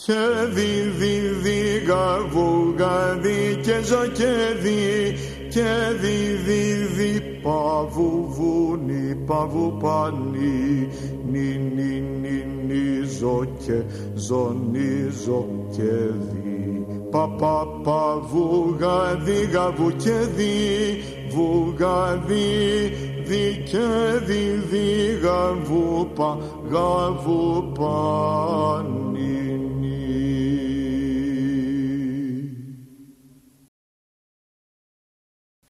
και δι γαβού γαδί και ζω και δι παβού βουνί παβού πανί νι ζω και ζωνίζω και δι παβού γαδί γαβού και δι βουγαδί δι και δι γαβού γαβού πανί